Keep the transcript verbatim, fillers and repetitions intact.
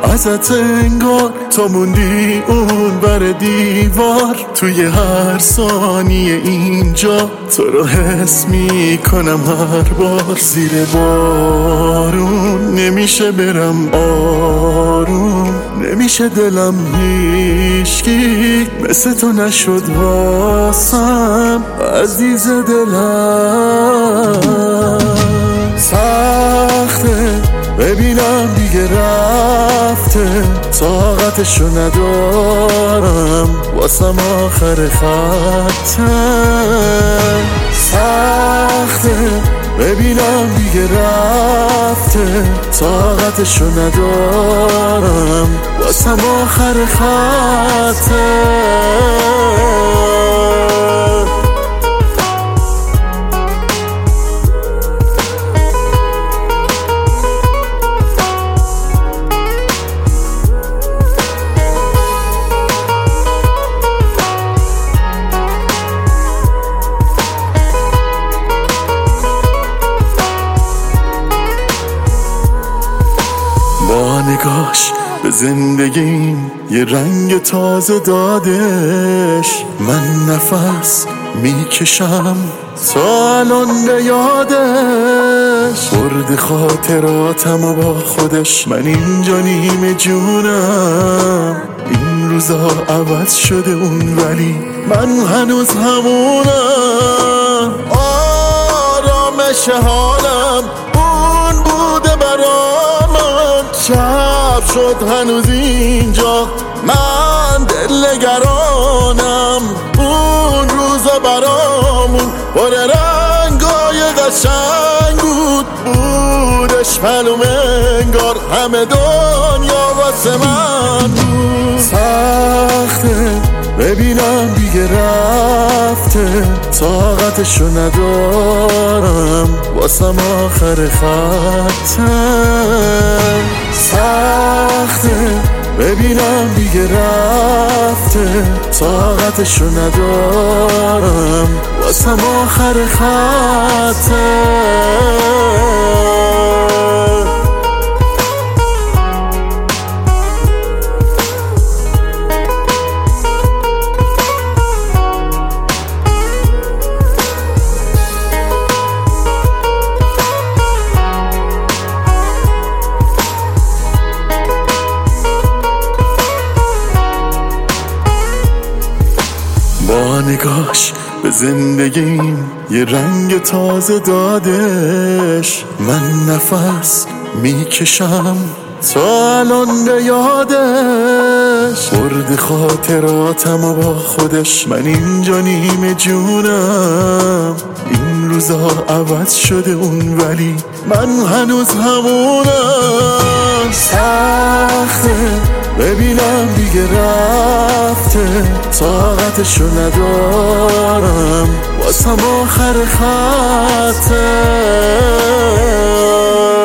ازت انگار تا موندی اون بر دیوار. توی هر ثانیه اینجا تو رو حس میکنم هر بار. زیر بارون نمیشه برم آروم، نمیشه دلم هیچکی مثل تو نشد واسم عزیز دلم. سخته ببینم دیگه رفته، طاقتشو ندارم واسم آخر خطه. سخته ببینم دیگه رفته، طاقتشو ندارم واسم آخر خطه. با نگاش به زندگیم یه رنگ تازه دادش. من نفس میکشم تا الان به یادش. برد خاطراتم و با خودش من اینجا نیمه جونم. این روزا عوض شده اون ولی من هنوز همونم. آرامش حالم اون بوده برام، شب شد هنوز اینجا من دلنگرانم. اون روزا برامون پر رنگای قشنگ بود، بودش معلوم انگار همه دنیا واسه من بود. سخته ببینم دیگه رفته، طاقتشو ندارم واسم آخر خطه. سخته ببینم دیگه رفته، طاقتشو ندارم واسم آخر خطه. با نگاش به زندگیم یه رنگ تازه دادش. من نفس میکشم تا الان به یادش. برد خاطراتم و با خودش من اینجا نیمه جونم. این روزا عوض شده اون ولی من هنوز همونم. سخته ببینم دیگه رفته، طاقتشو ندارم واسم آخر خطه.